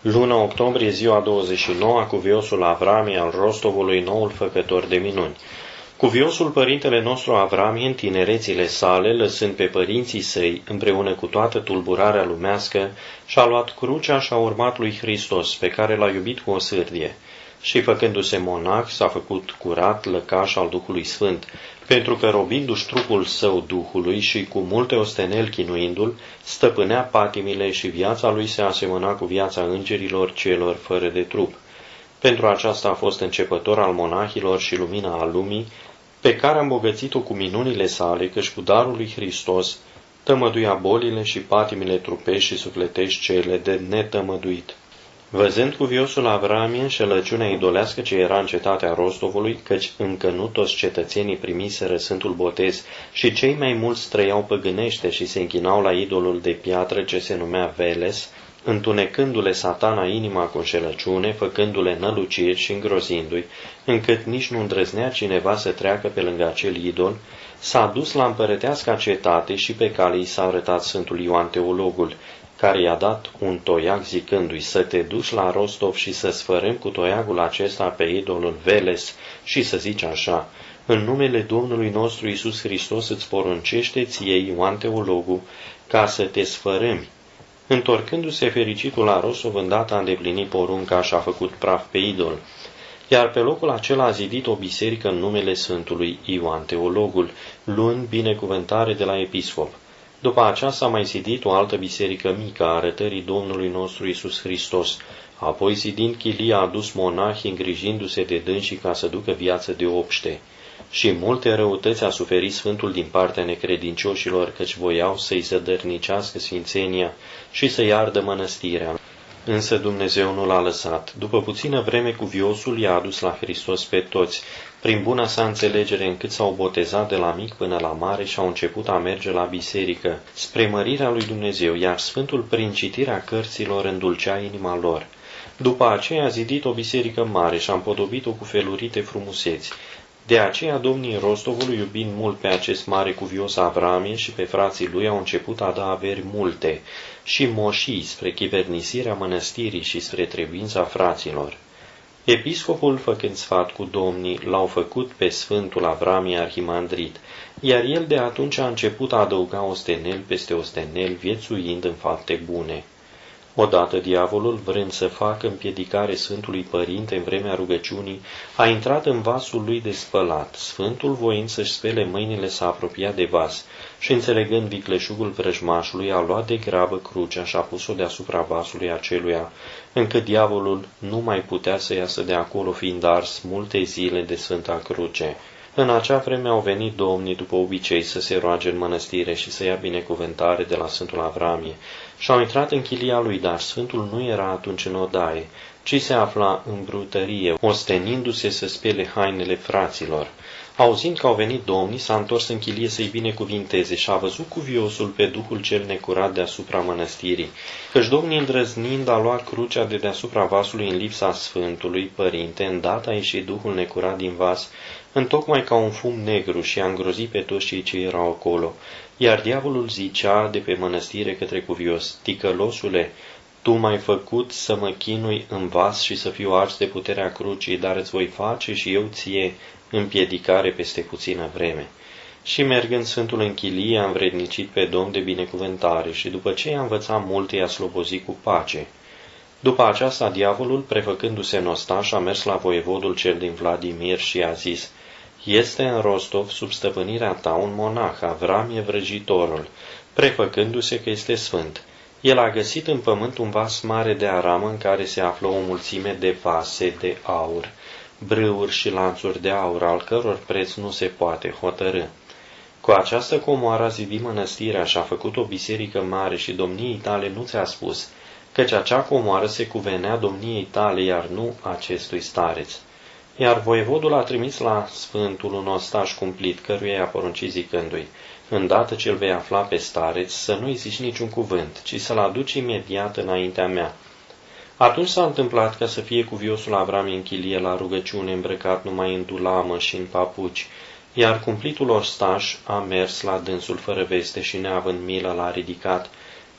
Luna octombrie, ziua 29, cuviosul Avramie al Rostovului, noul făcător de minuni. Cuviosul părintele nostru Avramie, în tinerețile sale, lăsând pe părinții săi, împreună cu toată tulburarea lumească, și-a luat crucea și a urmat lui Hristos, pe care l-a iubit cu o sârdie. Și făcându-se monah, s-a făcut curat, lăcaș al Duhului Sfânt, pentru că, robindu-și trupul său Duhului și cu multe osteneli chinuindu-l, stăpânea patimile și viața lui se asemăna cu viața îngerilor celor fără de trup. Pentru aceasta a fost începător al monahilor și lumina a lumii, pe care a îmbogățit-o cu minunile sale, căci cu darul lui Hristos tămăduia bolile și patimile trupești și sufletești cele de netămăduit. Văzând cuviosul Avramie înșelăciunea idolească ce era în cetatea Rostovului, căci încă nu toți cetățenii primiseră Sfântul Botez și cei mai mulți trăiau păgânește și se închinau la idolul de piatră ce se numea Veles, întunecându-le Satana inima cu înșelăciune, făcându-le năluciri și îngrozindu-i, încât nici nu îndrăznea cineva să treacă pe lângă acel idol, s-a dus la împărăteasca cetate și pe cale i s-a arătat Sfântul Ioan Teologul, care i-a dat un toiac zicându-i să te duci la Rostov și să sfărâm cu toiagul acesta pe idolul Veles și să zici așa: în numele Domnului nostru Iisus Hristos îți poruncește ție, Ioan Teologul, ca să te sfărâmi. Întorcându-se fericitul la Rostov, îndată a îndeplinit porunca și a făcut praf pe idol, iar pe locul acela a zidit o biserică în numele Sfântului Ioan Teologul, luând binecuvântare de la episcop. După aceasta a mai zidit o altă biserică mică a arătării Domnului nostru Iisus Hristos, apoi zidind chilia a adus monahi îngrijindu-se de dânsii ca să ducă viață de obște. Și multe răutăți a suferit Sfântul din partea necredincioșilor, căci voiau să-i zădărnicească sfințenia și să-i ardă mănăstirea. Însă Dumnezeu nu l-a lăsat. După puțină vreme, cuviosul i-a adus la Hristos pe toți, prin buna sa înțelegere, încât s-au botezat de la mic până la mare și au început a merge la biserică, spre mărirea lui Dumnezeu, iar Sfântul, prin citirea cărților, îndulcea inima lor. După aceea a zidit o biserică mare și a împodobit-o cu felurite frumuseți. De aceea domnii Rostovului, iubind mult pe acest mare cuvios Avramie și pe frații lui, au început a da averi multe și moșii spre chivernisirea mănăstirii și spre trebuința fraților. Episcopul, făcând sfat cu domnii, l-au făcut pe Sfântul Avramie arhimandrit, iar el de atunci a început a adăuga ostenel peste ostenel, viețuind în fapte bune. Odată diavolul, vrând să facă împiedicare Sfântului Părinte în vremea rugăciunii, a intrat în vasul lui de spălat. Sfântul, voind să-și spele mâinile, s-a apropiat de vas și, înțelegând vicleșugul vrăjmașului, a luat de grabă crucea și a pus-o deasupra vasului aceluia, încât diavolul nu mai putea să iasă de acolo, fiind ars multe zile de Sfânta Cruce. În acea vreme au venit domnii după obicei să se roage în mănăstire și să ia binecuvântare de la Sfântul Avramie și au intrat în chilia lui, dar Sfântul nu era atunci în odaie, ci se afla în brutărie, ostenindu-se să spele hainele fraților. Auzind că au venit domnii, s-a întors în chilie să-i binecuvinteze și a văzut cuviosul pe Duhul cel necurat deasupra mănăstirii, căci domnii, îndrăznind a luat crucea de deasupra vasului în lipsa Sfântului Părinte, îndată a ieșit Duhul necurat din vas, întocmai ca un fum negru, și a îngrozit pe toți cei ce erau acolo. Iar diavolul zicea de pe mănăstire către cuvios: ticălosule, tu m-ai făcut să mă chinui în vas și să fiu ars de puterea crucii, dar îți voi face și eu ție împiedicare peste puțină vreme. Și mergând Sfântul în chilie, a învrednicit pe Domn de binecuvântare și după ce i-a învățat multe, i-a slobozit cu pace. După aceasta, diavolul, prefăcându-se nostaș, a mers la voievodul cel din Vladimir și i-a zis: este în Rostov, sub stăpânirea ta, un monah, Avramie vrăjitorul, prefăcându-se că este sfânt. El a găsit în pământ un vas mare de aramă în care se află o mulțime de vase de aur, brâuri și lanțuri de aur, al căror preț nu se poate hotărâ. Cu această comoară a zidit mănăstirea și a făcut o biserică mare și domniei tale nu ți-a spus, căci acea comoară se cuvenea domniei tale, iar nu acestui stareț. Iar voievodul a trimis la Sfântul un ostaș cumplit, căruia i-a poruncit zicându-i: îndată ce îl vei afla pe stareț, să nu-i zici niciun cuvânt, ci să-l aduci imediat înaintea mea. Atunci s-a întâmplat ca să fie cuviosul Avramie în chilie la rugăciune, îmbrăcat numai în dulamă și în papuci, iar cumplitul ostaș a mers la dânsul fără veste și, neavând milă, l-a ridicat,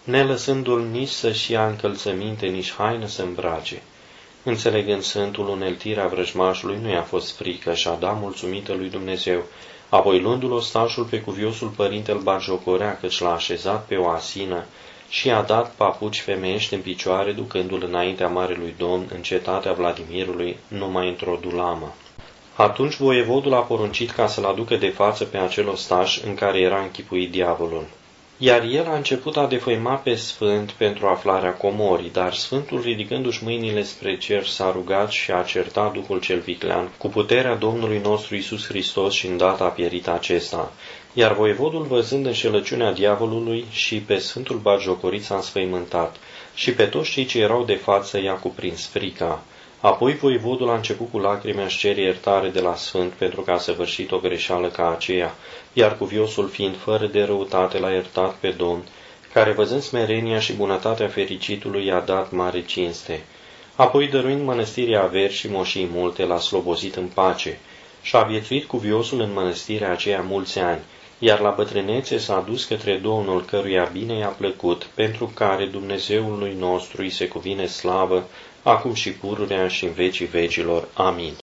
nelăsându-l nici să-și ia încălțăminte, nici haină să îmbrace. Înțelegând Sfântul, uneltirea vrăjmașului nu i-a fost frică și-a dat mulțumită lui Dumnezeu. Apoi, luându-l ostașul pe cuviosul părinte, îl batjocorea, căci l-a așezat pe o asină și i-a dat papuci femeiești în picioare, ducându-l înaintea Marelui Domn, în cetatea Vladimirului, numai într-o dulamă. Atunci voievodul a poruncit ca să-l aducă de față pe acel ostaș în care era închipuit diavolul. Iar el a început a defăima pe Sfânt pentru aflarea comorii, dar Sfântul, ridicându-și mâinile spre cer, s-a rugat și a certat Duhul cel viclean cu puterea Domnului nostru Iisus Hristos și îndată a pierit acesta. Iar voievodul, văzând înșelăciunea diavolului și pe Sfântul batjocorit, s-a înspăimântat și pe toți cei ce erau de față i-a cuprins frica. Apoi voievodul a început cu lacrimi a-și cere iertare de la Sfânt pentru că a săvârșit o greșeală ca aceea, iar cuviosul, fiind fără de răutate, l-a iertat pe Domn, care, văzând smerenia și bunătatea fericitului, i-a dat mare cinste. Apoi, dăruind mănăstirii averi și moșii multe, l-a slobozit în pace și a viețuit cuviosul în mănăstirea aceea mulți ani, iar la bătrânețe s-a dus către Domnul, căruia bine i-a plăcut, pentru care Dumnezeului nostru îi se cuvine slavă, acum și pururea și în vecii vecilor. Amin.